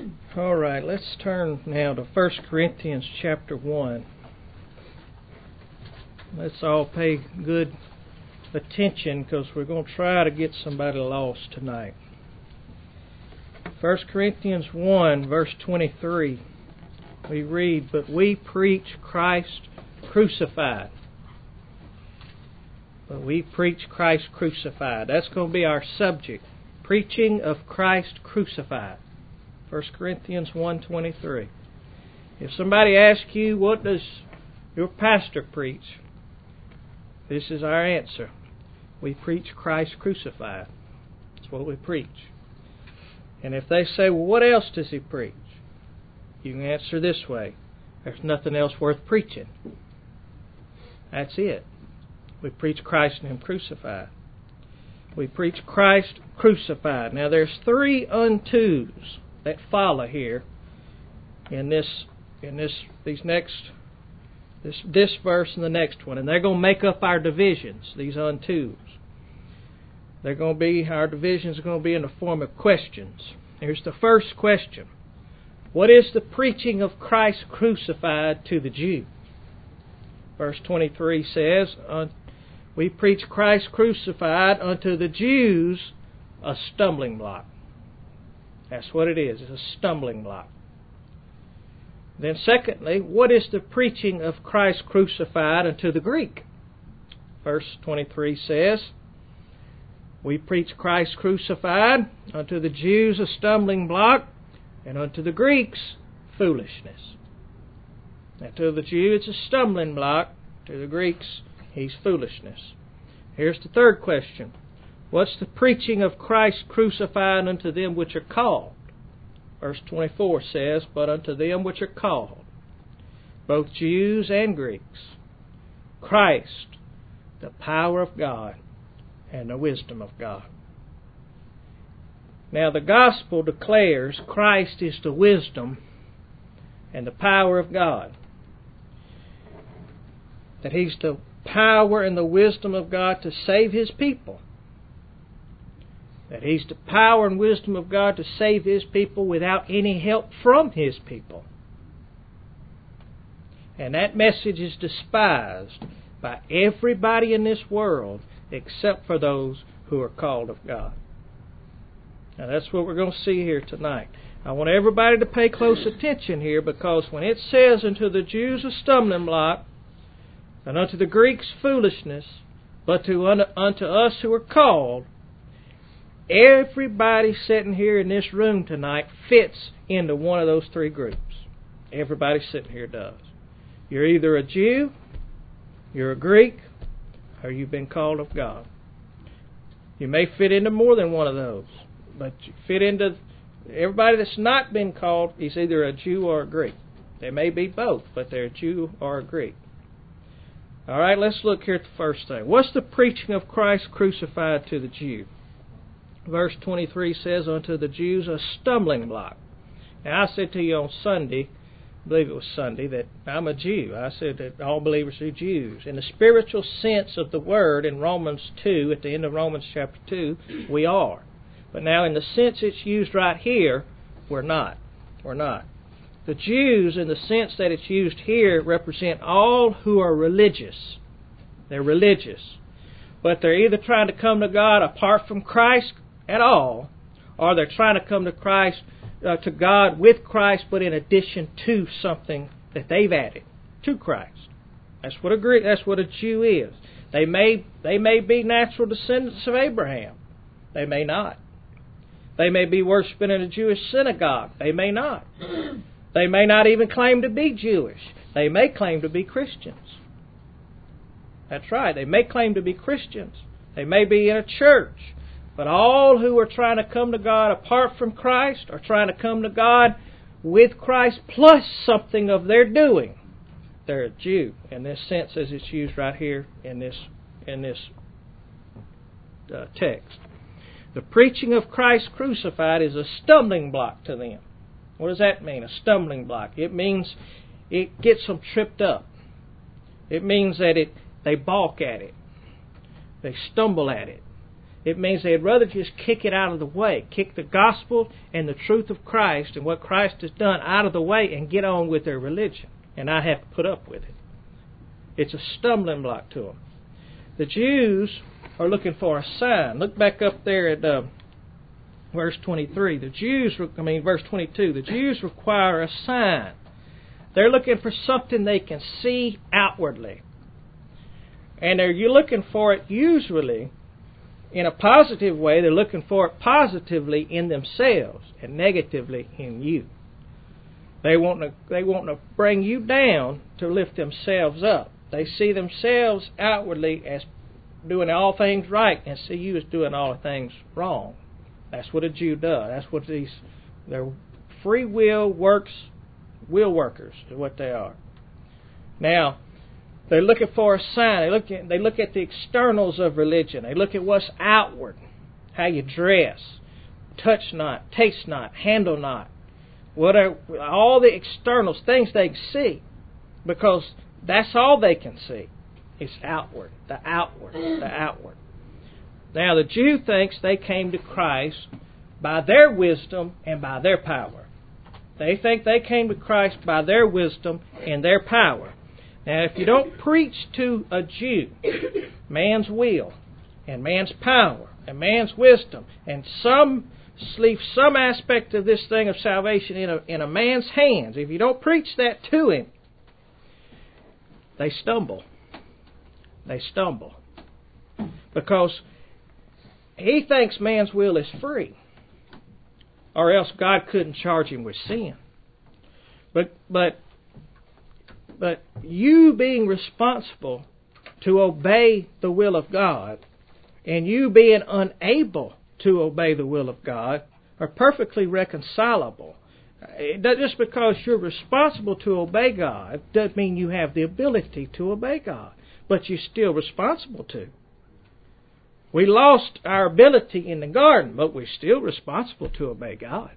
All right, let's turn now to 1 Corinthians chapter 1. Let's all pay good attention because we're going to try to get somebody lost tonight. 1 Corinthians 1, verse 23, we read, "But we preach Christ crucified." But we preach Christ crucified. That's going to be our subject. Preaching of Christ crucified. 1 Corinthians 1:23. If somebody asks you, what does your pastor preach? This is our answer. We preach Christ crucified. That's what we preach. And if they say, well, what else does he preach? You can answer this way. There's nothing else worth preaching. That's it. We preach Christ and Him crucified. We preach Christ crucified. Now there's three untos that follow here in this verse and the next one, and they're going to make up our divisions. These untos. They're going to be our divisions are going to be in the form of questions. Here's the first question: what is the preaching of Christ crucified to the Jew? Verse 23 says, "We preach Christ crucified unto the Jews a stumbling block." That's what it is. It's a stumbling block. Then secondly, what is the preaching of Christ crucified unto the Greek? Verse 23 says, "We preach Christ crucified unto the Jews a stumbling block, and unto the Greeks foolishness." Now to the Jew it's a stumbling block. To the Greeks, he's foolishness. Here's the third question. What's the preaching of Christ crucified unto them which are called? Verse 24 says, "But unto them which are called, both Jews and Greeks, Christ, the power of God and the wisdom of God." Now the gospel declares Christ is the wisdom and the power of God. That He's the power and the wisdom of God to save His people. That He's the power and wisdom of God to save His people without any help from His people. And that message is despised by everybody in this world except for those who are called of God. Now that's what we're going to see here tonight. I want everybody to pay close attention here, because when it says unto the Jews a stumbling block, and unto the Greeks foolishness, but unto us who are called, everybody sitting here in this room tonight fits into one of those three groups. Everybody sitting here does. You're either a Jew, you're a Greek, or you've been called of God. You may fit into more than one of those, but you fit into everybody that's not been called is either a Jew or a Greek. They may be both, but they're a Jew or a Greek. All right, let's look here at the first thing. What's the preaching of Christ crucified to the Jew? Verse 23 says, "Unto the Jews a stumbling block." Now I said to you on Sunday, I believe it was Sunday, that I'm a Jew. I said that all believers are Jews. In the spiritual sense of the word in Romans 2, at the end of Romans chapter 2, we are. But now in the sense it's used right here, we're not. We're not. The Jews, in the sense that it's used here, represent all who are religious. They're religious. But they're either trying to come to God apart from Christ at all, or they're trying to come to Christ, to God with Christ, but in addition to something that they've added to Christ. That's what a Jew is. They may be natural descendants of Abraham. They may not. They may be worshiping in a Jewish synagogue. They may not. They may not even claim to be Jewish. They may claim to be Christians. That's right. They may claim to be Christians. They may be in a church. But all who are trying to come to God apart from Christ are trying to come to God with Christ plus something of their doing. They're a Jew in this sense as it's used right here in this text. The preaching of Christ crucified is a stumbling block to them. What does that mean, a stumbling block? It means it gets them tripped up. It means that they balk at it. They stumble at it. It means they'd rather just kick it out of the way, kick the gospel and the truth of Christ and what Christ has done out of the way and get on with their religion and not have to put up with it. It's a stumbling block to them. The Jews are looking for a sign. Look back up there at verse 23. Verse 22. The Jews require a sign. They're looking for something they can see outwardly. And you're looking for it usually in a positive way. They're looking for it positively in themselves and negatively in you. They want to bring you down to lift themselves up. They see themselves outwardly as doing all things right and see you as doing all things wrong. That's what a Jew does. That's what they're free will workers is what they are. Now, they're looking for a sign. They look at the externals of religion. They look at what's outward, how you dress, touch not, taste not, handle not. What are all the externals, things they can see, because that's all they can see. It's outward, the outward, the outward. Now, the Jew thinks they came to Christ by their wisdom and by their power. They think they came to Christ by their wisdom and their power. Now, if you don't preach to a Jew man's will and man's power and man's wisdom and leave some aspect of this thing of salvation in a man's hands, if you don't preach that to him, they stumble. They stumble. Because he thinks man's will is free, or else God couldn't charge him with sin. But you being responsible to obey the will of God and you being unable to obey the will of God are perfectly reconcilable. Just because you're responsible to obey God doesn't mean you have the ability to obey God, but you're still responsible to. We lost our ability in the garden, but we're still responsible to obey God.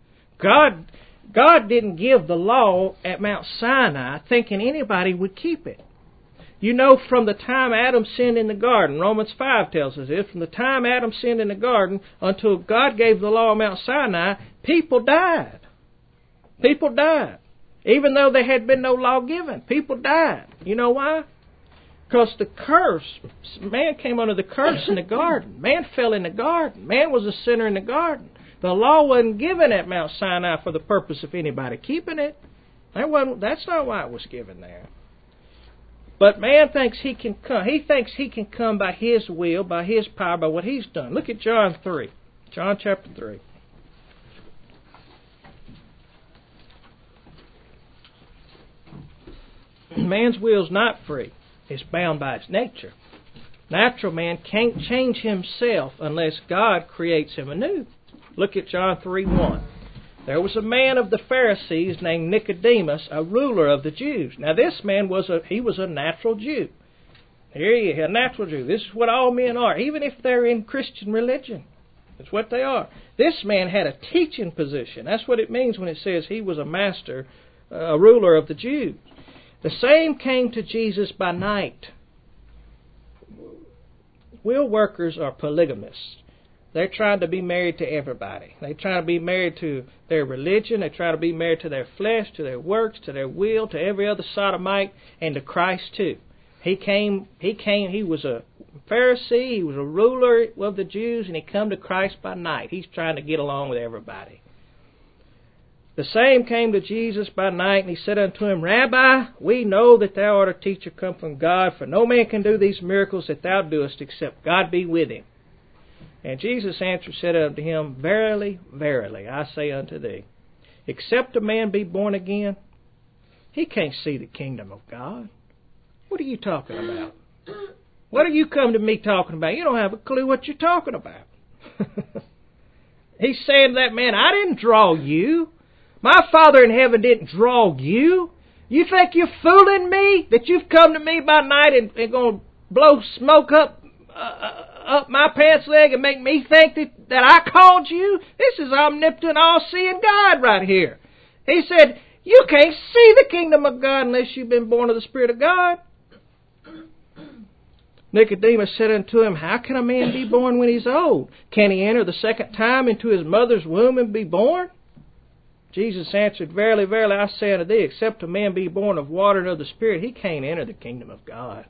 God didn't give the law at Mount Sinai thinking anybody would keep it. You know, from the time Adam sinned in the garden, Romans 5 tells us this, from the time Adam sinned in the garden until God gave the law at Mount Sinai, people died. People died. Even though there had been no law given, people died. You know why? Because the curse, man came under the curse in the garden. Man fell in the garden. Man was a sinner in the garden. The law wasn't given at Mount Sinai for the purpose of anybody keeping it. That's not why it was given there. But man thinks he can come. He thinks he can come by his will, by his power, by what he's done. Look at John 3. John chapter 3. Man's will is not free. It's bound by its nature. Natural man can't change himself unless God creates him anew. Look at John 3:1. There was a man of the Pharisees named Nicodemus, a ruler of the Jews. Now this man was a natural Jew. Here he is, a natural Jew. This is what all men are, even if they're in Christian religion. That's what they are. This man had a teaching position. That's what it means when it says he was a master, a ruler of the Jews. The same came to Jesus by night. Will workers are polygamists. They're trying to be married to everybody. They try to be married to their religion. They try to be married to their flesh, to their works, to their will, to every other sodomite, and to Christ too. He was a Pharisee, he was a ruler of the Jews, and he come to Christ by night. He's trying to get along with everybody. The same came to Jesus by night, and he said unto him, Rabbi, we know that thou art a teacher come from God, for no man can do these miracles that thou doest, except God be with him. And Jesus answered, said unto him, Verily, verily, I say unto thee, except a man be born again, he can't see the kingdom of God. What are you talking about? What are you come to me talking about? You don't have a clue what you're talking about. He's saying to that man, I didn't draw you. My Father in heaven didn't draw you. You think you're fooling me? That you've come to me by night and going to blow smoke up my pants leg and make me think that I called you? This is omnipotent, all-seeing God right here. He said, you can't see the kingdom of God unless you've been born of the Spirit of God. Nicodemus said unto him, How can a man be born when he's old? Can he enter the second time into his mother's womb and be born? Jesus answered, Verily, verily, I say unto thee, except a man be born of water and of the Spirit, he can't enter the kingdom of God.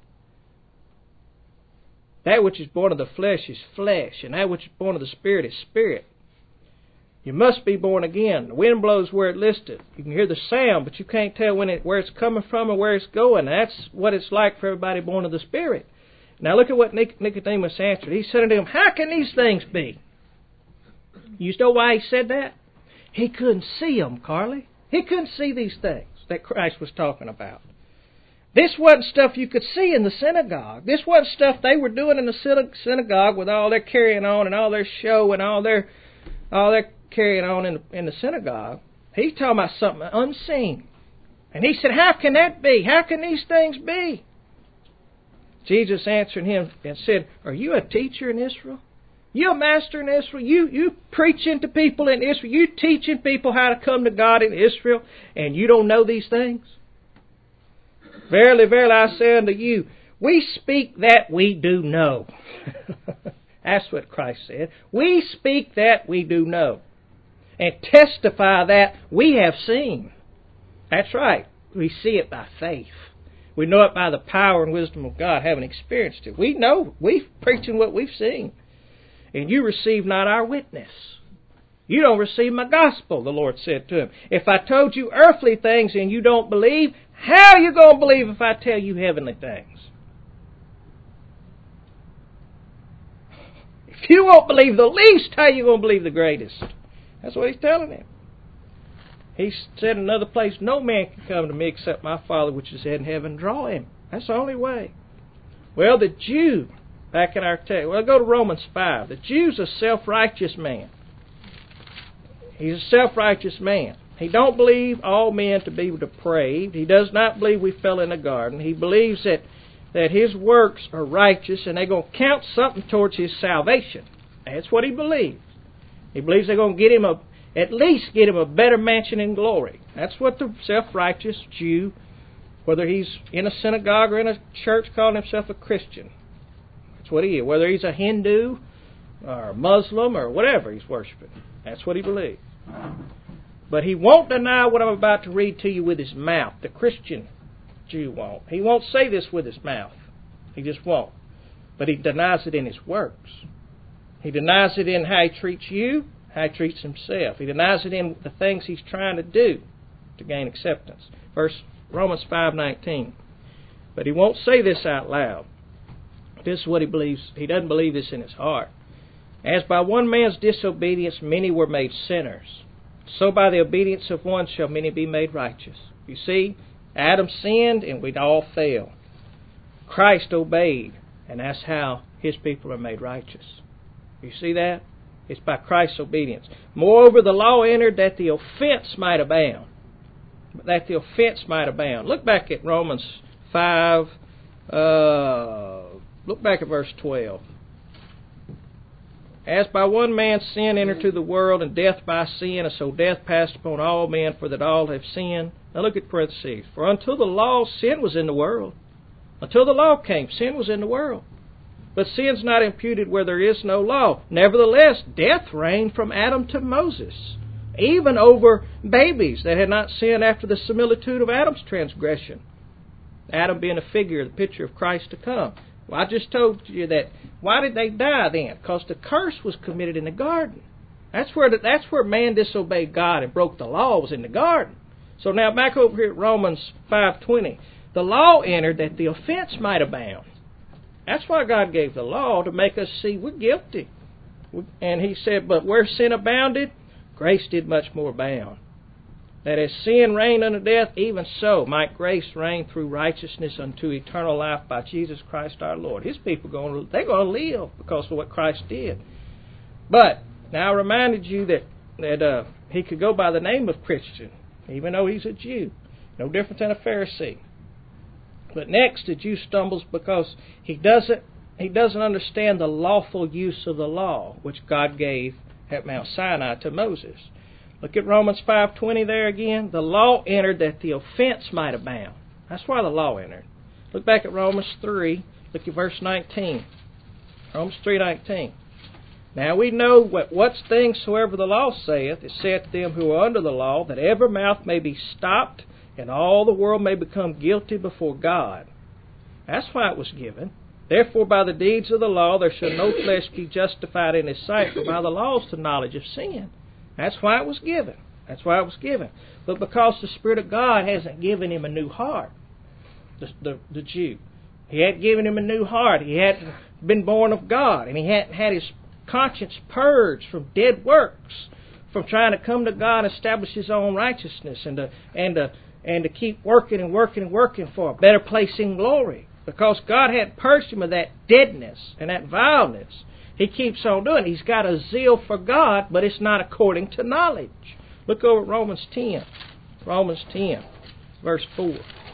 That which is born of the flesh is flesh, and that which is born of the Spirit is spirit. You must be born again. The wind blows where it listeth. You can hear the sound, but you can't tell where it's coming from or where it's going. That's what it's like for everybody born of the Spirit. Now look at what Nicodemus answered. He said unto him, How can these things be? You know why he said that? He couldn't see them, Carly. He couldn't see these things that Christ was talking about. This wasn't stuff you could see in the synagogue. This wasn't stuff they were doing in the synagogue with all their carrying on and all their show and all their carrying on in the synagogue. He's talking about something unseen. And he said, How can that be? How can these things be? Jesus answered him and said, Are you a teacher in Israel? You a master in Israel? You preaching to people in Israel? You teaching people how to come to God in Israel, and you don't know these things? Verily, verily, I say unto you, we speak that we do know. That's what Christ said. We speak that we do know, and testify that we have seen. That's right. We see it by faith. We know it by the power and wisdom of God, having experienced it. We know. We're preaching what we've seen. And you receive not our witness. You don't receive my gospel, the Lord said to him. If I told you earthly things and you don't believe, how are you going to believe if I tell you heavenly things? If you won't believe the least, how are you going to believe the greatest? That's what he's telling him. He said in another place, No man can come to me except my Father which is in heaven draw him. That's the only way. Well, the Jew, back in our text, go to Romans 5. The Jew's a self-righteous man. He's a self-righteous man. He don't believe all men to be depraved. He does not believe we fell in the garden. He believes that his works are righteous and they're going to count something towards his salvation. That's what he believes. He believes they're going to get him at least get him a better mansion in glory. That's what the self-righteous Jew, whether he's in a synagogue or in a church calling himself a Christian, that's what he is. Whether he's a Hindu or a Muslim or whatever he's worshiping, that's what he believes. But he won't deny what I'm about to read to you with his mouth. The Christian Jew won't. He won't say this with his mouth. He just won't. But he denies it in his works. He denies it in how he treats you, how he treats himself. He denies it in the things he's trying to do to gain acceptance. Romans 5:19. But he won't say this out loud. This is what he believes. He doesn't believe this in his heart. As by one man's disobedience many were made sinners, so by the obedience of one shall many be made righteous. You see, Adam sinned and we'd all fail. Christ obeyed, and that's how his people are made righteous. You see that? It's by Christ's obedience. Moreover, the law entered that the offense might abound. That the offense might abound. Look back at Romans 5. Look back at verse 12. As by one man sin entered to the world, and death by sin, and so death passed upon all men, for that all have sinned. Now look at parentheses. For until the law, sin was in the world. Until the law came, sin was in the world. But sin's not imputed where there is no law. Nevertheless, death reigned from Adam to Moses, even over babies that had not sinned after the similitude of Adam's transgression. Adam being a figure, the picture of Christ to come. Well, I just told you that. Why did they die then? Because the curse was committed in the garden. That's where man disobeyed God and broke the law, was in the garden. So now back over here at Romans 5:20. The law entered that the offense might abound. That's why God gave the law, to make us see we're guilty. And he said, but where sin abounded, grace did much more abound. That as sin reigned unto death, even so might grace reign through righteousness unto eternal life by Jesus Christ our Lord. His people, they're going to live because of what Christ did. But now I reminded you that he could go by the name of Christian, even though he's a Jew. No different than a Pharisee. But next, the Jew stumbles because he doesn't understand the lawful use of the law, which God gave at Mount Sinai to Moses. Look at Romans 5:20 there again. The law entered that the offense might abound. That's why the law entered. Look back at Romans 3. Look at verse 19. Romans 3:19. Now we know what things soever the law saith, it saith to them who are under the law, that every mouth may be stopped, and all the world may become guilty before God. That's why it was given. Therefore by the deeds of the law there shall no flesh be justified in his sight, for by the law is the knowledge of sin. That's why it was given. That's why it was given. But because the Spirit of God hasn't given him a new heart, the Jew. He hadn't given him a new heart. He hadn't been born of God, and he hadn't had his conscience purged from dead works, from trying to come to God and establish his own righteousness, and to keep working and working and working for a better place in glory. Because God had purged him of that deadness and that vileness, he keeps on doing it. He's got a zeal for God, but it's not according to knowledge. Look over at Romans 10. Romans 10, verse 4.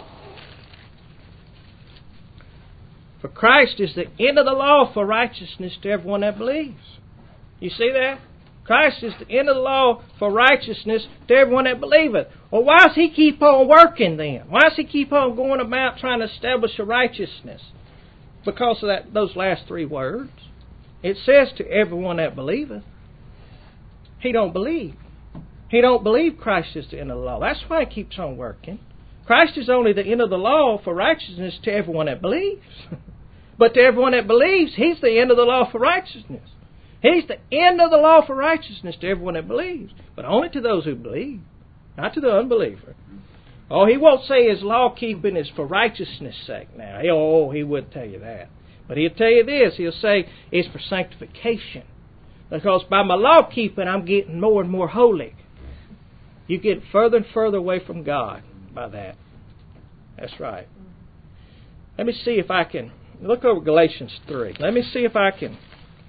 For Christ is the end of the law for righteousness to everyone that believes. You see that? Christ is the end of the law for righteousness to everyone that believeth. Well, why does he keep on working then? Why does he keep on going about trying to establish a righteousness? Because of those last three words. It says to everyone that believeth. He don't believe. He don't believe Christ is the end of the law. That's why he keeps on working. Christ is only the end of the law for righteousness to everyone that believes. But to everyone that believes, he's the end of the law for righteousness. He's the end of the law for righteousness to everyone that believes. But only to those who believe, not to the unbeliever. Oh, he won't say his law keeping is for righteousness' sake now. He wouldn't tell you that. But he'll tell you this. He'll say it's for sanctification. Because by my law keeping, I'm getting more and more holy. You get further and further away from God by that. That's right. Let me see if I can look over Galatians 3. Let me see if I can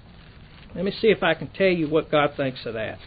tell you what God thinks of that.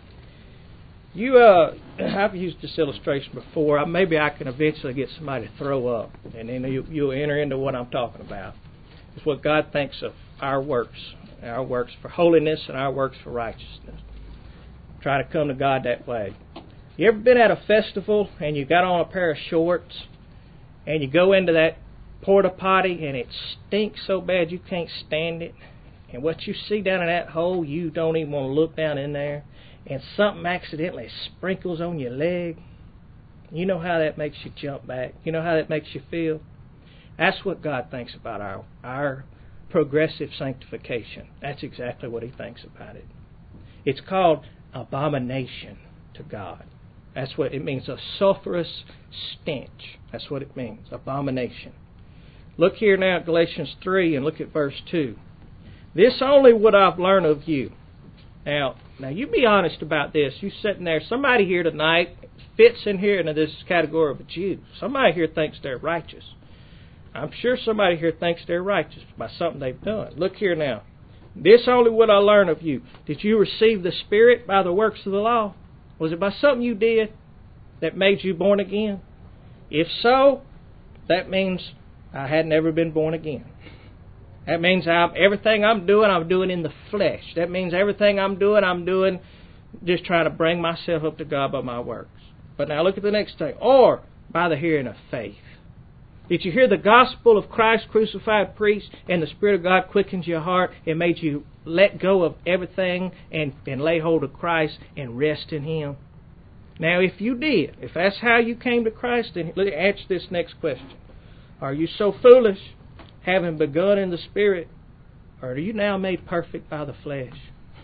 I've used this illustration before. Maybe I can eventually get somebody to throw up, and then you'll enter into what I'm talking about. It's what God thinks of our works for holiness and our works for righteousness. Try to come to God that way. You ever been at a festival and you got on a pair of shorts and you go into that porta potty and it stinks so bad you can't stand it, and what you see down in that hole you don't even want to look down in there, and something accidentally sprinkles on your leg? You know how that makes you jump back. You know how that makes you feel. That's what God thinks about our progressive sanctification. That's exactly what he thinks about it. It's called abomination to God. That's what it means, a sulfurous stench. That's what it means, abomination. Look here now at Galatians 3 and look at verse 2. This only would I've learned of you. Now you be honest about this. You sitting there, somebody here tonight fits in here into this category of a Jew. Somebody here thinks they're righteous. I'm sure somebody here thinks they're righteous by something they've done. Look here now. This only would I learn of you. Did you receive the Spirit by the works of the law? Was it by something you did that made you born again? If so, that means I had never been born again. That means everything I'm doing in the flesh. That means everything I'm doing just trying to bring myself up to God by my works. But now look at the next thing. Or by the hearing of faith. Did you hear the gospel of Christ crucified preached, and the Spirit of God quickens your heart and made you let go of everything and lay hold of Christ and rest in Him? Now, if you did, if that's how you came to Christ, then let me answer this next question. Are you so foolish, having begun in the Spirit, or are you now made perfect by the flesh?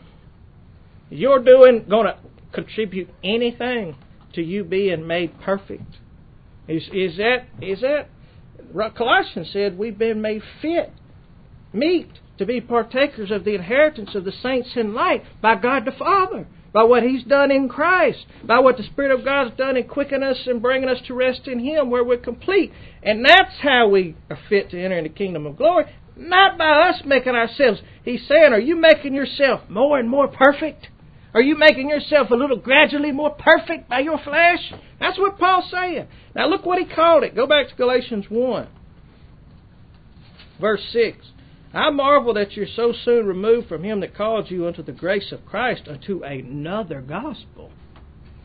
Is your doing going to contribute anything to you being made perfect? Is that Colossians said we've been made meet to be partakers of the inheritance of the saints in light by God the Father, by what He's done in Christ, by what the Spirit of God has done in quickening us and bringing us to rest in Him where we're complete. And that's how we are fit to enter in the kingdom of glory, not by us making ourselves. He's saying, are you making yourself more and more perfect? Are you making yourself a little gradually more perfect by your flesh? That's what Paul's saying. Now look what he called it. Go back to Galatians 1, verse 6. I marvel that you're so soon removed from Him that called you unto the grace of Christ unto another gospel.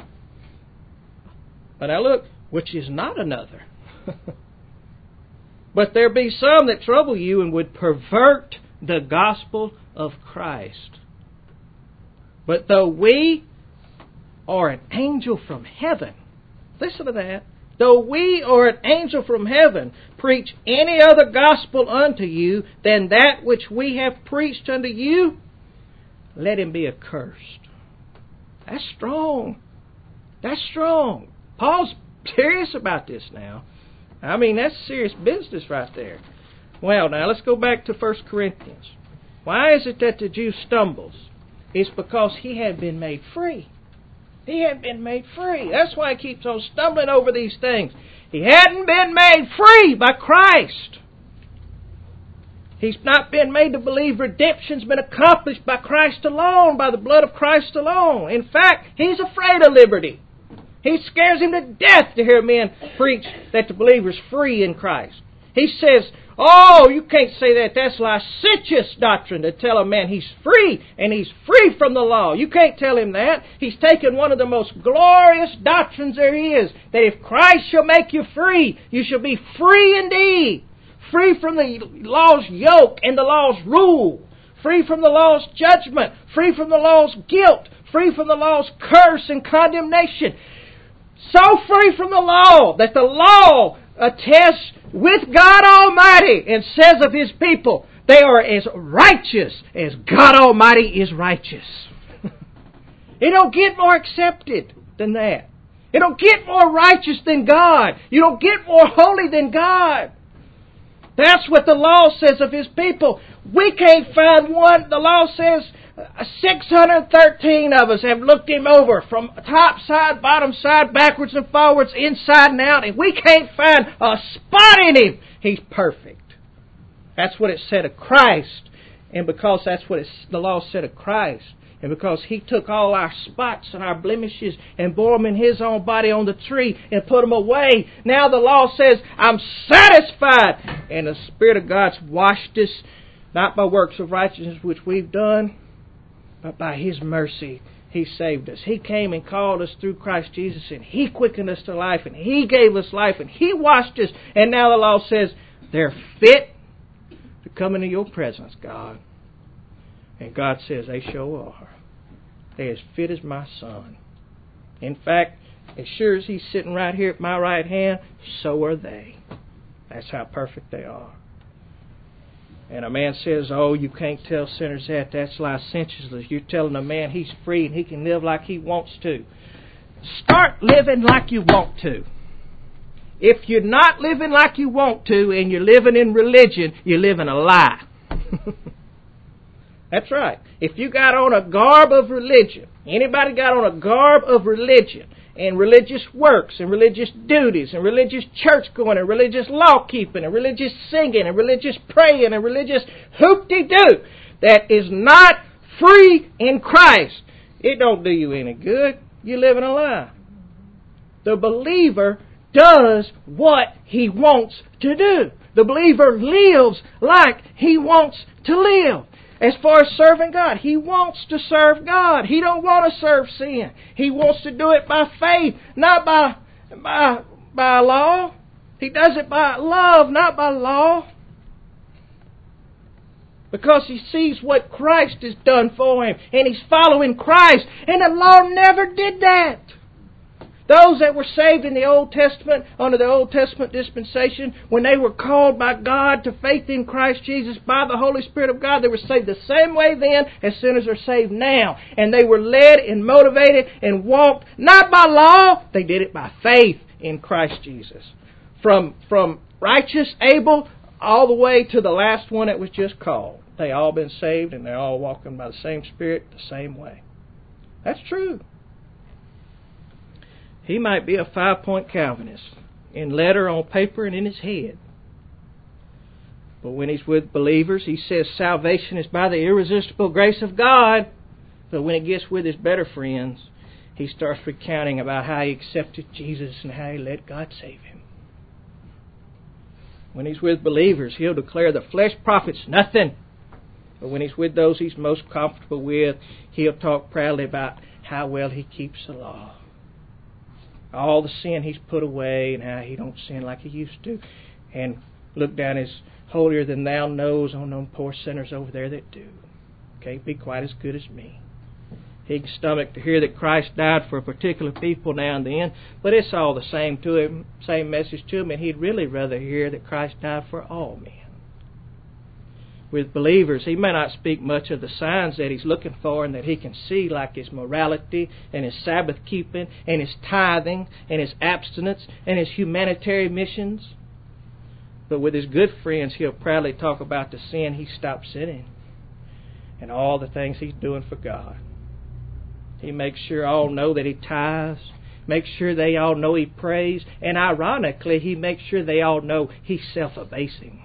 But now look, which is not another. But there be some that trouble you and would pervert the gospel of Christ. But though we or an angel from heaven, listen to that, though we or an angel from heaven preach any other gospel unto you than that which we have preached unto you, let him be accursed. That's strong. That's strong. Paul's serious about this now. I mean, that's serious business right there. Well, now let's go back to 1 Corinthians. Why is it that the Jew stumbles? It's because he had been made free. He had been made free. That's why he keeps on stumbling over these things. He hadn't been made free by Christ. He's not been made to believe redemption's been accomplished by Christ alone, by the blood of Christ alone. In fact, he's afraid of liberty. It scares him to death to hear men preach that the believer's free in Christ. He says, oh, you can't say that. That's licentious doctrine to tell a man he's free and he's free from the law. You can't tell him that. He's taken one of the most glorious doctrines there is, that if Christ shall make you free, you shall be free indeed. Free from the law's yoke and the law's rule. Free from the law's judgment. Free from the law's guilt. Free from the law's curse and condemnation. So free from the law that the law attests with God Almighty and says of His people, they are as righteous as God Almighty is righteous. It don't get more accepted than that. It don't get more righteous than God. You don't get more holy than God. That's what the law says of His people. We can't find one. The law says 613 of us have looked Him over from top side, bottom side, backwards and forwards, inside and out, and we can't find a spot in Him. He's perfect. That's what it said of Christ. And because that's what the law said of Christ, and because He took all our spots and our blemishes and bore them in His own body on the tree and put them away, now the law says, I'm satisfied. And the Spirit of God's washed us, not by works of righteousness which we've done, but by His mercy He saved us. He came and called us through Christ Jesus, and He quickened us to life, and He gave us life, and He washed us. And now the law says, they're fit to come into your presence, God. And God says, they sure are. They're as fit as my Son. In fact, as sure as He's sitting right here at my right hand, so are they. That's how perfect they are. And a man says, oh, you can't tell sinners that. That's licentiousness. You're telling a man he's free and he can live like he wants to. Start living like you want to. If you're not living like you want to and you're living in religion, you're living a lie. That's right. If you got on a garb of religion, anybody got on a garb of religion, and religious works, and religious duties, and religious church going, and religious law keeping, and religious singing, and religious praying, and religious hoop-de-doo, that is not free in Christ, it don't do you any good. You're living a lie. The believer does what he wants to do. The believer lives like he wants to live. As far as serving God, he wants to serve God. He don't want to serve sin. He wants to do it by faith, not by law. He does it by love, not by law. Because he sees what Christ has done for him, and he's following Christ. And the law never did that. Those that were saved in the Old Testament, under the Old Testament dispensation, when they were called by God to faith in Christ Jesus by the Holy Spirit of God, they were saved the same way then as sinners are saved now. And they were led and motivated and walked not by law, they did it by faith in Christ Jesus. From righteous Abel all the way to the last one that was just called. They all been saved and they're all walking by the same Spirit the same way. That's true. He might be a 5-point Calvinist in letter, on paper, and in his head. But when he's with believers, he says salvation is by the irresistible grace of God. But when he gets with his better friends, he starts recounting about how he accepted Jesus and how he let God save him. When he's with believers, he'll declare the flesh profits nothing. But when he's with those he's most comfortable with, he'll talk proudly about how well he keeps the law. All the sin he's put away and how he don't sin like he used to. And look down his holier-than-thou nose on them poor sinners over there that do. Can't be quite as good as me. He can stomach to hear that Christ died for a particular people now and then, but it's all the same to him, same message to him, and he'd really rather hear that Christ died for all men. With believers, he may not speak much of the signs that he's looking for and that he can see, like his morality and his Sabbath keeping and his tithing and his abstinence and his humanitarian missions. But with his good friends, he'll proudly talk about the sin he stopped sinning and all the things he's doing for God. He makes sure all know that he tithes, makes sure they all know he prays, and ironically, he makes sure they all know he's self-abasing.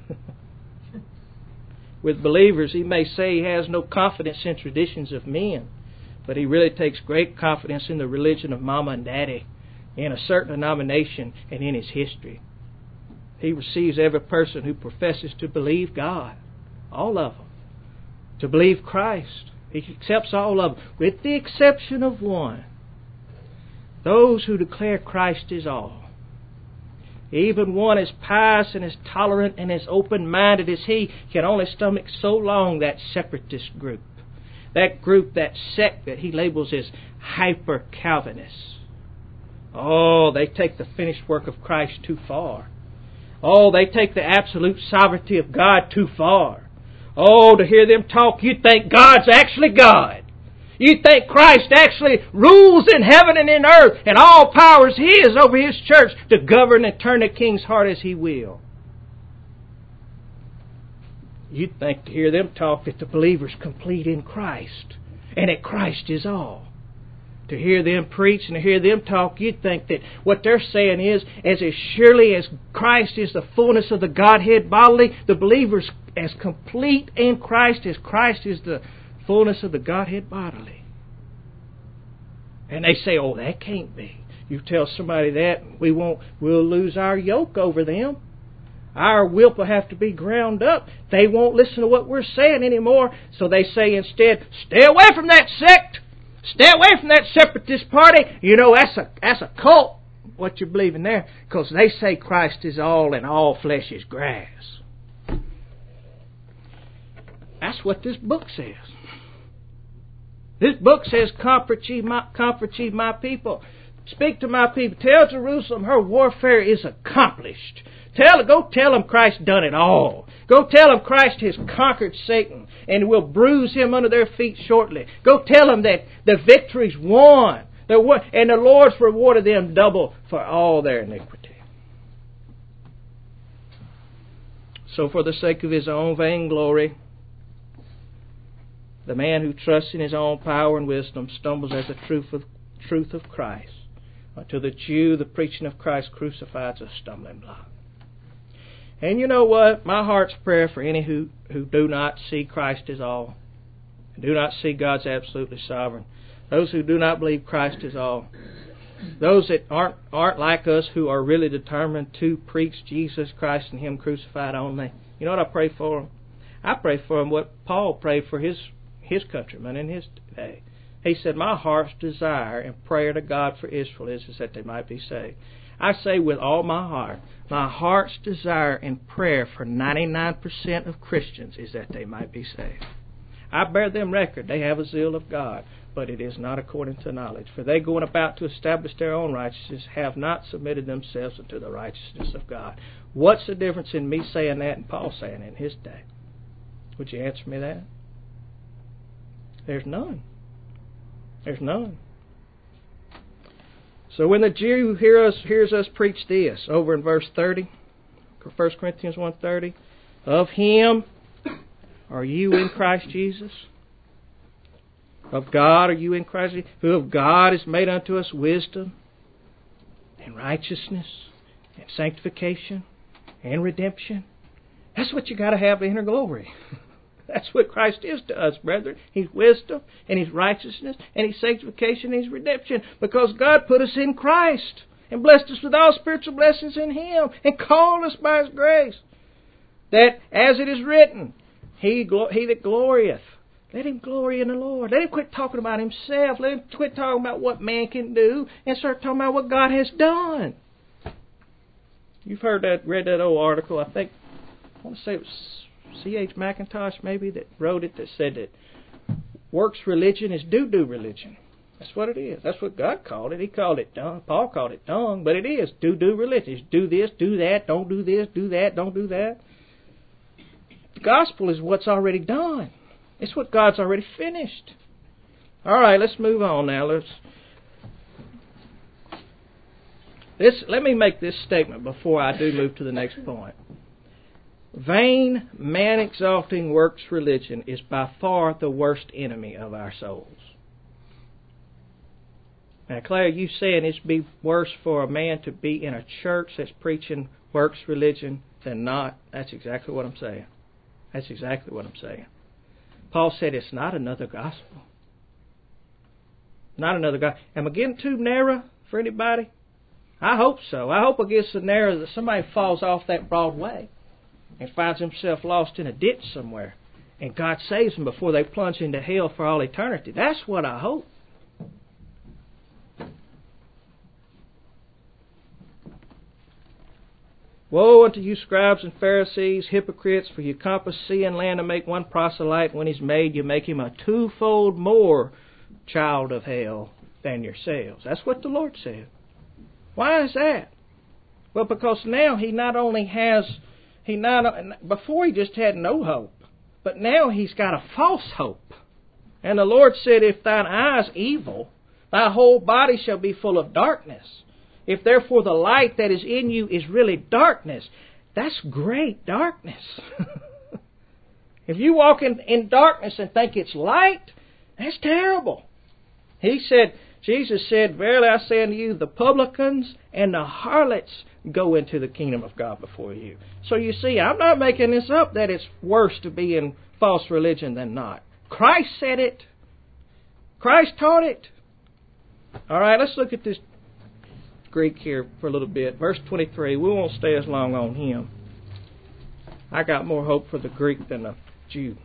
With believers, he may say he has no confidence in traditions of men, but he really takes great confidence in the religion of Mama and Daddy, in a certain denomination, and in his history. He receives every person who professes to believe God, all of them, to believe Christ. He accepts all of them, with the exception of one. Those who declare Christ is all. Even one as pious and as tolerant and as open-minded as he can only stomach so long that separatist group. That group, that sect that he labels as hyper-Calvinists. Oh, they take the finished work of Christ too far. Oh, they take the absolute sovereignty of God too far. Oh, to hear them talk, you'd think God's actually God. You'd think Christ actually rules in heaven and in earth, and all power is His over His church to govern and turn the king's heart as He will. You'd think to hear them talk that the believer's complete in Christ, and that Christ is all. To hear them preach and to hear them talk, you'd think that what they're saying is, as surely as Christ is the fullness of the Godhead bodily, the believer's as complete in Christ as Christ is the fullness of the Godhead bodily. And they say, oh, that can't be. You tell somebody that, we'll lose our yoke over them. Our whip will have to be ground up. They won't listen to what we're saying anymore. So they say instead, stay away from that sect. Stay away from that separatist party. You know, that's a cult, what you're believing there. Because they say Christ is all and all flesh is grass. That's what this book says. This book says, comfort ye my people. Speak to my people. Tell Jerusalem her warfare is accomplished. Go tell them Christ done it all. Go tell them Christ has conquered Satan and will bruise him under their feet shortly. Go tell them that the victory's won. And the Lord's rewarded them double for all their iniquity. So for the sake of his own vainglory, the man who trusts in his own power and wisdom stumbles at the truth of Christ. To the Jew, the preaching of Christ crucified is a stumbling block. And you know what? My heart's prayer for any who do not see Christ as all, do not see God's absolutely sovereign, those who do not believe Christ is all, those that aren't like us, who are really determined to preach Jesus Christ and Him crucified only. You know what I pray for them? I pray for them what Paul prayed for his countrymen in his day. He said, my heart's desire and prayer to God for Israel is that they might be saved. I say with all my heart's desire and prayer for 99% of Christians is that they might be saved. I bear them record. They have a zeal of God, but it is not according to knowledge. For they going about to establish their own righteousness have not submitted themselves unto the righteousness of God. What's the difference in me saying that and Paul saying it in his day? Would you answer me that? There's none. There's none. So when the Jew hears us preach this, over in verse 30, 1 Corinthians 1:30, of Him are you in Christ Jesus? Of God are you in Christ Jesus? Who of God is made unto us wisdom and righteousness and sanctification and redemption. That's what you got to have to enter glory. That's what Christ is to us, brethren. He's wisdom, and He's righteousness, and He's sanctification, and He's redemption. Because God put us in Christ, and blessed us with all spiritual blessings in Him, and called us by His grace. That, as it is written, He that glorieth, let him glory in the Lord. Let him quit talking about himself. Let him quit talking about what man can do, and start talking about what God has done. You've read that old article. I want to say it was C.H. Mackintosh maybe that wrote it, that said that works religion is do-do religion. That's what it is. That's what God called it. He called it dung. Paul called it dung, but it is do-do religion. It's do this, do that, don't do this, do that, don't do that. The gospel is what's already done. It's what God's already finished. All right, let's move on now. Let me make this statement before I do move to the next point. Vain, man-exalting works religion is by far the worst enemy of our souls. Now, Claire, you saying it'd be worse for a man to be in a church that's preaching works religion than not? That's exactly what I'm saying. That's exactly what I'm saying. Paul said it's not another gospel. Not another gospel. Am I getting too narrow for anybody? I hope so. I hope it gets so narrow that somebody falls off that broad way and finds himself lost in a ditch somewhere, and God saves them before they plunge into hell for all eternity. That's what I hope. Woe unto you, scribes and Pharisees, hypocrites, for you compass sea and land to make one proselyte. When he's made, you make him a twofold more child of hell than yourselves. That's what the Lord said. Why is that? Well, because now before he just had no hope, but now he's got a false hope. And the Lord said, if thine eye is evil, thy whole body shall be full of darkness. If therefore the light that is in you is really darkness, that's great darkness. If you walk in darkness and think it's light, that's terrible. Jesus said, verily I say unto you, the publicans and the harlots go into the kingdom of God before you. So you see, I'm not making this up that it's worse to be in false religion than not. Christ said it. Christ taught it. All right, let's look at this Greek here for a little bit. Verse 23. We won't stay as long on him. I got more hope for the Greek than the Jew.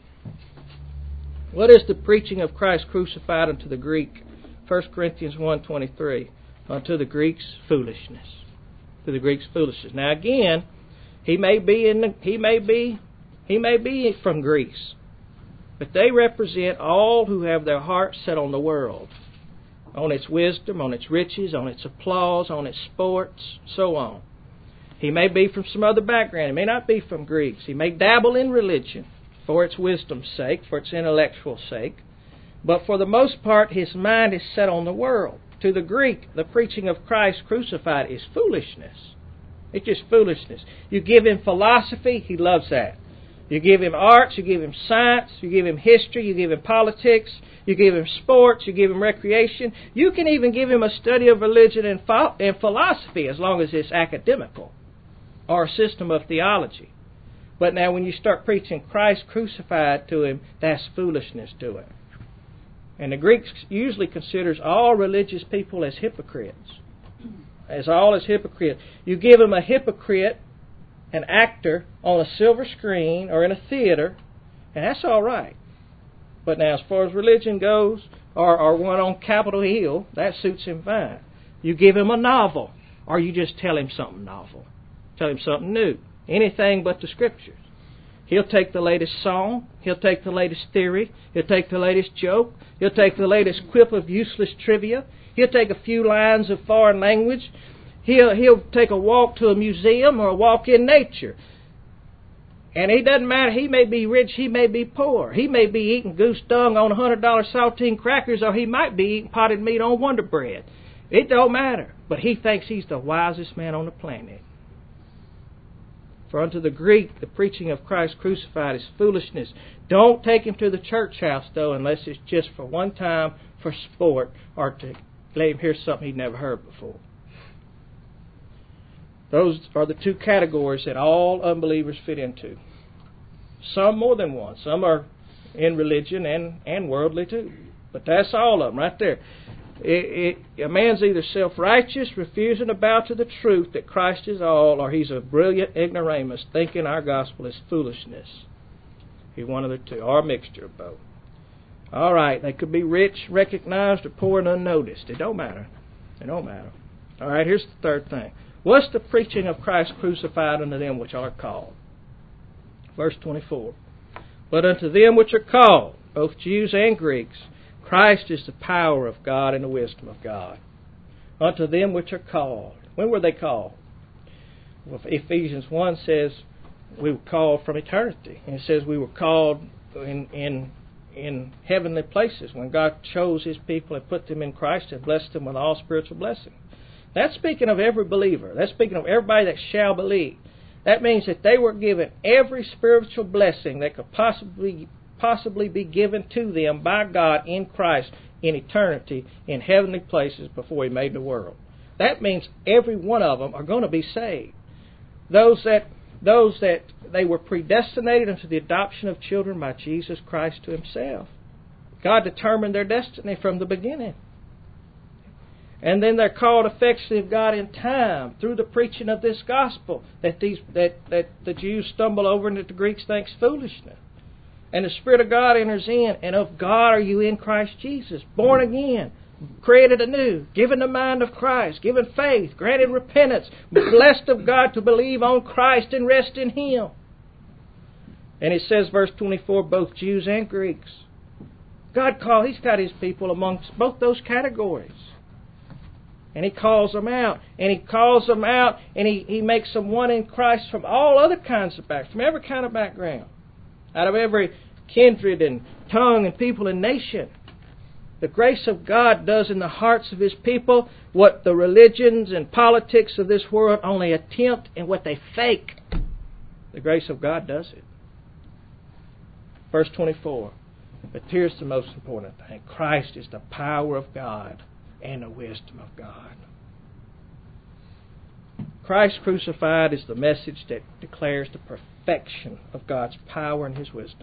What is the preaching of Christ crucified unto the Greek? 1 Corinthians 1:23. Unto the Greeks foolishness. To the Greeks foolishness. Now again, he may be from Greece, but they represent all who have their hearts set on the world, on its wisdom, on its riches, on its applause, on its sports, so on. He may be from some other background. He may not be from Greeks. He may dabble in religion for its wisdom's sake, for its intellectual sake. But for the most part, his mind is set on the world. To the Greek, the preaching of Christ crucified is foolishness. It's just foolishness. You give him philosophy, he loves that. You give him arts, you give him science, you give him history, you give him politics, you give him sports, you give him recreation. You can even give him a study of religion and philosophy as long as it's academical or a system of theology. But now when you start preaching Christ crucified to him, that's foolishness to him. And the Greeks usually considers all religious people as hypocrites. As hypocrites. You give them a hypocrite, an actor, on a silver screen or in a theater, and that's all right. But now as far as religion goes, or one on Capitol Hill, that suits him fine. You give him a novel, or you just tell him something novel. Tell him something new. Anything but the Scriptures. He'll take the latest song. He'll take the latest theory. He'll take the latest joke. He'll take the latest quip of useless trivia. He'll take a few lines of foreign language. He'll take a walk to a museum or a walk in nature. And it doesn't matter. He may be rich. He may be poor. He may be eating goose dung on $100 saltine crackers, or he might be eating potted meat on Wonder Bread. It don't matter. But he thinks he's the wisest man on the planet. For unto the Greek, the preaching of Christ crucified is foolishness. Don't take him to the church house, though, unless it's just for one time for sport or to let him hear something he'd never heard before. Those are the two categories that all unbelievers fit into. Some more than one. Some are in religion and worldly too. But that's all of them right there. A man's either self-righteous, refusing to bow to the truth that Christ is all, or he's a brilliant ignoramus thinking our gospel is foolishness. He's one of the two, or a mixture of both. All right, they could be rich, recognized, or poor and unnoticed. It don't matter. It don't matter. All right, here's the third thing. What's the preaching of Christ crucified unto them which are called? Verse 24. But unto them which are called, both Jews and Greeks, Christ is the power of God and the wisdom of God. Unto them which are called. When were they called? Well, Ephesians 1 says we were called from eternity. And it says we were called in heavenly places when God chose His people and put them in Christ and blessed them with all spiritual blessings. That's speaking of every believer. That's speaking of everybody that shall believe. That means that they were given every spiritual blessing that could possibly be given to them by God in Christ in eternity in heavenly places before He made the world. That means every one of them are going to be saved. Those that they were predestinated unto the adoption of children by Jesus Christ to Himself. God determined their destiny from the beginning. And then they're called effectually of God in time through the preaching of this gospel that the Jews stumble over and that the Greeks think foolishness. And the Spirit of God enters in, and of God are you in Christ Jesus, born again, created anew, given the mind of Christ, given faith, granted repentance, blessed of God to believe on Christ and rest in Him. And it says, verse 24, both Jews and Greeks. He's got His people amongst both those categories. And He calls them out. And He makes them one in Christ from all other kinds of backgrounds, from every kind of background. Out of every kindred and tongue and people and nation. The grace of God does in the hearts of His people what the religions and politics of this world only attempt and what they fake. The grace of God does it. Verse 24. But here's the most important thing. Christ is the power of God and the wisdom of God. Christ crucified is the message that declares the perfection of God's power and His wisdom.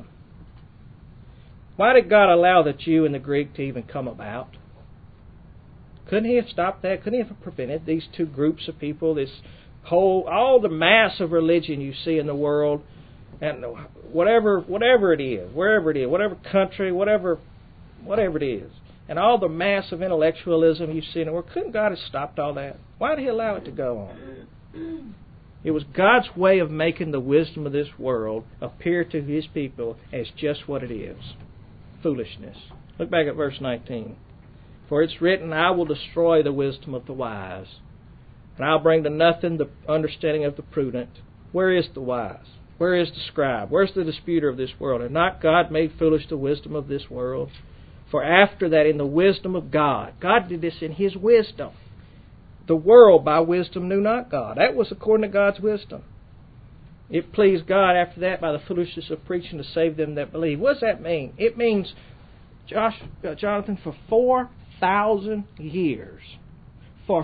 Why did God allow the Jew and the Greek to even come about? Couldn't He have stopped that? Couldn't He have prevented these two groups of people, all the mass of religion you see in the world, and whatever it is, wherever it is, whatever country, whatever it is, and all the mass of intellectualism you see in the world, couldn't God have stopped all that? Why did He allow it to go on? It was God's way of making the wisdom of this world appear to His people as just what it is. Foolishness. Look back at verse 19. For it's written, I will destroy the wisdom of the wise, and I'll bring to nothing the understanding of the prudent. Where is the wise? Where is the scribe? Where's the disputer of this world? Has not God made foolish the wisdom of this world? For after that, in the wisdom of God, God did this in His wisdom. The world by wisdom knew not God. That was according to God's wisdom. It pleased God after that by the foolishness of preaching to save them that believe. What does that mean? It means, Jonathan, for 4,000 years. For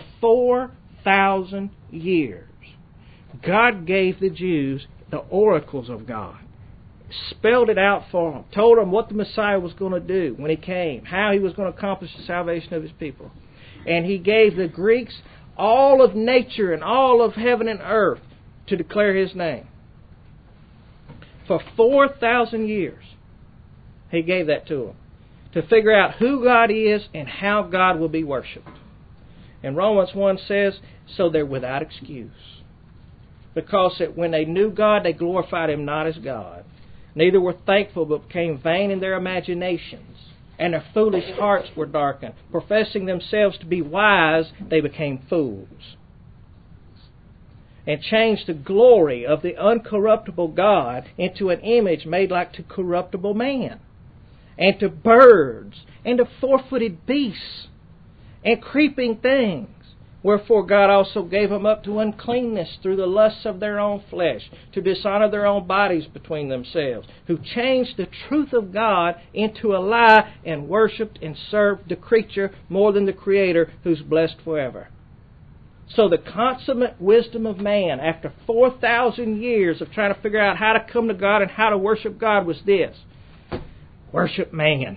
4,000 years. God gave the Jews the oracles of God. Spelled it out for them. Told them what the Messiah was going to do when He came. How He was going to accomplish the salvation of His people. And He gave the Greeks all of nature and all of heaven and earth to declare His name. For 4,000 years, He gave that to them. To figure out who God is and how God will be worshipped. And Romans 1 says, so they're without excuse. Because that when they knew God, they glorified Him not as God. Neither were thankful, but became vain in their imaginations. And their foolish hearts were darkened. Professing themselves to be wise, they became fools. And changed the glory of the uncorruptible God into an image made like to corruptible man, and to birds, and to four-footed beasts, and creeping things. Wherefore God also gave them up to uncleanness through the lusts of their own flesh, to dishonor their own bodies between themselves, who changed the truth of God into a lie, and worshipped and served the creature more than the Creator, who's blessed forever. So the consummate wisdom of man, after 4,000 years of trying to figure out how to come to God and how to worship God, was this. Worship man.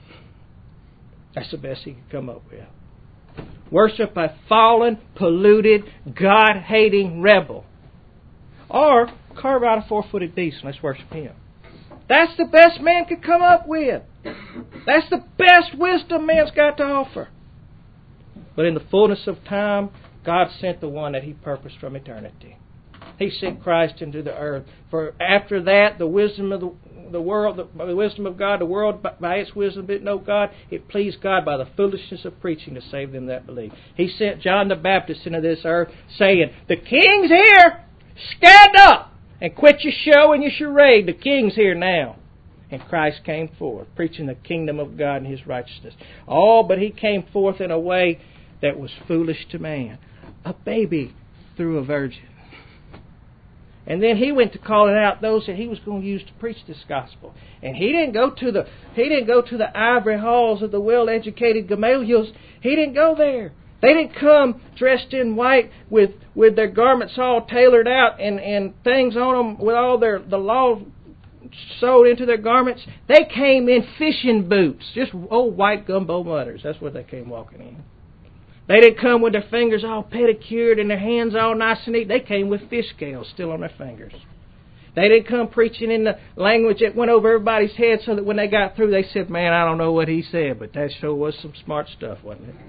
That's the best he could come up with. Worship a fallen, polluted, God-hating rebel. Or carve out a four-footed beast and let's worship him. That's the best man could come up with. That's the best wisdom man's got to offer. But in the fullness of time, God sent the one that He purposed from eternity. He sent Christ into the earth. For after that, the wisdom of the world, the wisdom of God, the world by its wisdom didn't know God. It pleased God by the foolishness of preaching to save them that believe. He sent John the Baptist into this earth, saying, "The King's here. Stand up and quit your show and your charade. The King's here now." And Christ came forth, preaching the kingdom of God and His righteousness. But He came forth in a way that was foolish to man. A baby through a virgin. And then He went to calling out those that He was going to use to preach this gospel. And He didn't go to the ivory halls of the well-educated Gamaliels. He didn't go there. They didn't come dressed in white with their garments all tailored out and things on them with all the law sewed into their garments. They came in fishing boots, just old white gumbo mutters. That's what they came walking in. They didn't come with their fingers all pedicured and their hands all nice and neat. They came with fish scales still on their fingers. They didn't come preaching in the language that went over everybody's head so that when they got through they said, "Man, I don't know what he said, but that sure was some smart stuff, wasn't it?"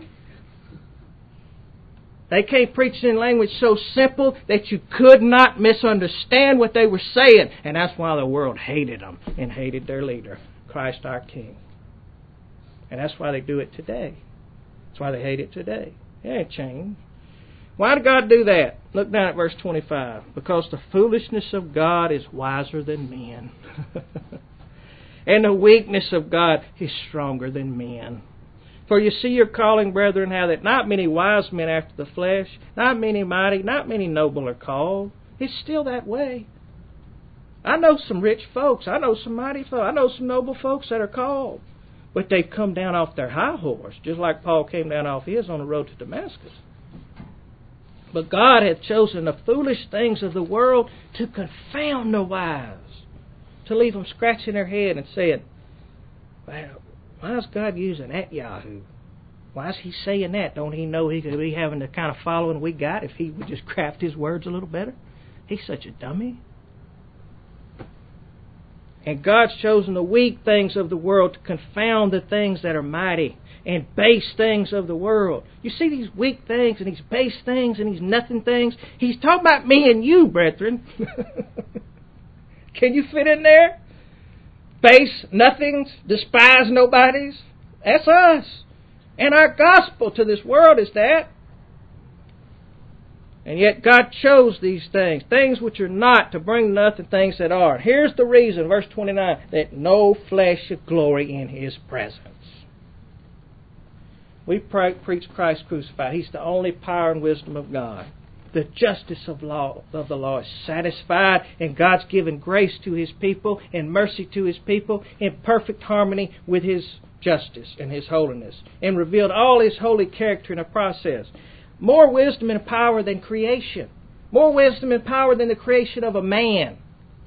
They came preaching in language so simple that you could not misunderstand what they were saying. And that's why the world hated them and hated their leader, Christ our King. And that's why they do it today. That's why they hate it today. It ain't changed. Why did God do that? Look down at verse 25. Because the foolishness of God is wiser than men. And the weakness of God is stronger than men. For you see your calling, brethren, how that not many wise men after the flesh, not many mighty, not many noble are called. It's still that way. I know some rich folks. I know some mighty folks. I know some noble folks that are called. But they've come down off their high horse, just like Paul came down off his on the road to Damascus. But God hath chosen the foolish things of the world to confound the wise, to leave them scratching their head and saying, "Well, why is God using that Yahoo? Why is He saying that? Don't He know He could be having the kind of following we got if He would just craft His words a little better? He's such a dummy." And God's chosen the weak things of the world to confound the things that are mighty and base things of the world. You see these weak things and these base things and these nothing things? He's talking about me and you, brethren. Can you fit in there? Base nothings, despise nobodies. That's us. And our gospel to this world is that. And yet God chose these things which are not, to bring nothing things that are. Here's the reason, verse 29, that no flesh should glory in His presence. We preach Christ crucified. He's the only power and wisdom of God. The justice of the law is satisfied, and God's given grace to His people and mercy to His people in perfect harmony with His justice and His holiness, and revealed all His holy character in a process. More wisdom and power than creation. More wisdom and power than the creation of a man.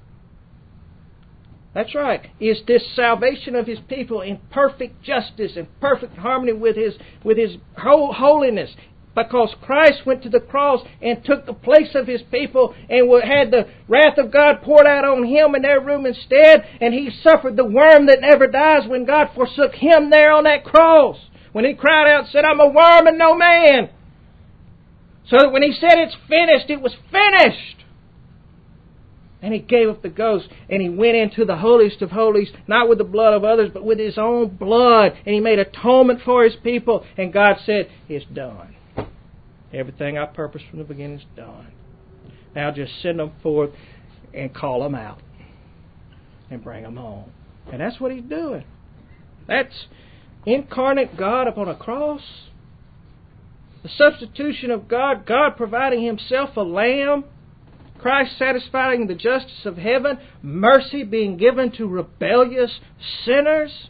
That's right. Is this salvation of His people in perfect justice and perfect harmony with His holiness. Because Christ went to the cross and took the place of His people and had the wrath of God poured out on Him in their room instead. And He suffered the worm that never dies when God forsook Him there on that cross. When He cried out and said, "I'm a worm and no man." So that when He said it's finished, it was finished. And He gave up the ghost and He went into the holiest of holies, not with the blood of others, but with His own blood. And He made atonement for His people. And God said, "It's done. Everything I purposed from the beginning is done. Now just send them forth and call them out and bring them home." And that's what He's doing. That's incarnate God upon a cross. The substitution of God, God providing Himself a lamb, Christ satisfying the justice of heaven, mercy being given to rebellious sinners.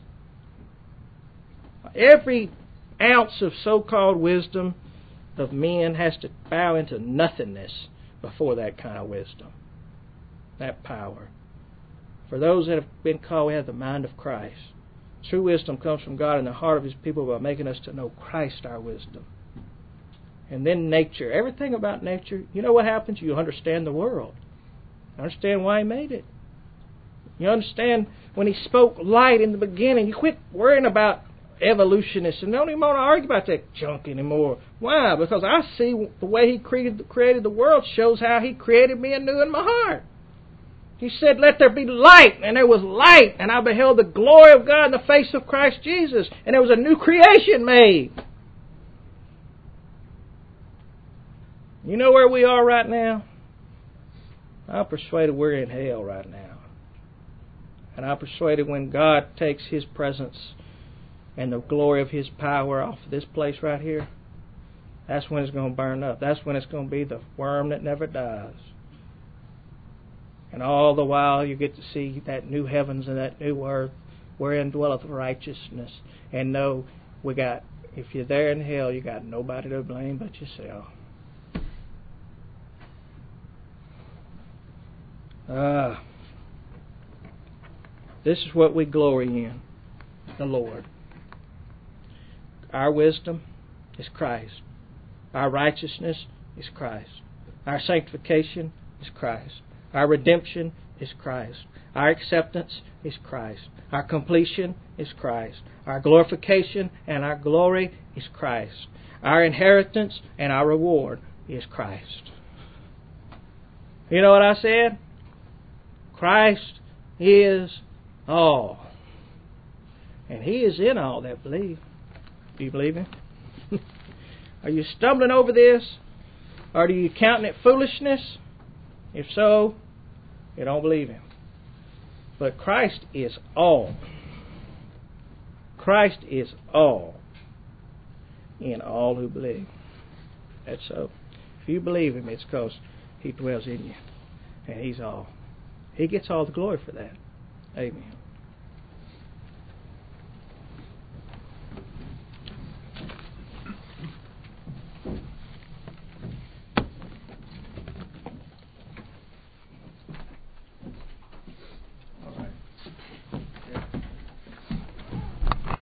Every ounce of so-called wisdom of men has to bow into nothingness before that kind of wisdom, that power. For those that have been called, we have the mind of Christ. True wisdom comes from God in the heart of His people by making us to know Christ, our wisdom. And then nature. Everything about nature, you know what happens? You understand the world. You understand why He made it. You understand when He spoke light in the beginning. You quit worrying about evolutionists and don't even want to argue about that junk anymore. Why? Because I see the way He created the world shows how He created me anew in my heart. He said, "Let there be light," and there was light, and I beheld the glory of God in the face of Christ Jesus, and there was a new creation made. You know where we are right now? I'm persuaded we're in hell right now. And I'm persuaded when God takes His presence and the glory of His power off of this place right here, that's when it's going to burn up. That's when it's going to be the worm that never dies. And all the while you get to see that new heavens and that new earth wherein dwelleth righteousness. And know if you're there in hell, you got nobody to blame but yourself. This is what we glory in, the Lord. Our wisdom is Christ. Our righteousness is Christ. Our sanctification is Christ. Our redemption is Christ. Our acceptance is Christ. Our completion is Christ. Our glorification and our glory is Christ. Our inheritance and our reward is Christ. You know what I said? Christ is all. And He is in all that believe. Do you believe Him? Are you stumbling over this? Or are you counting it foolishness? If so, you don't believe Him. But Christ is all. Christ is all in all who believe. That's so. If you believe Him, it's because He dwells in you. And He's all. He gets all the glory for that. Amen.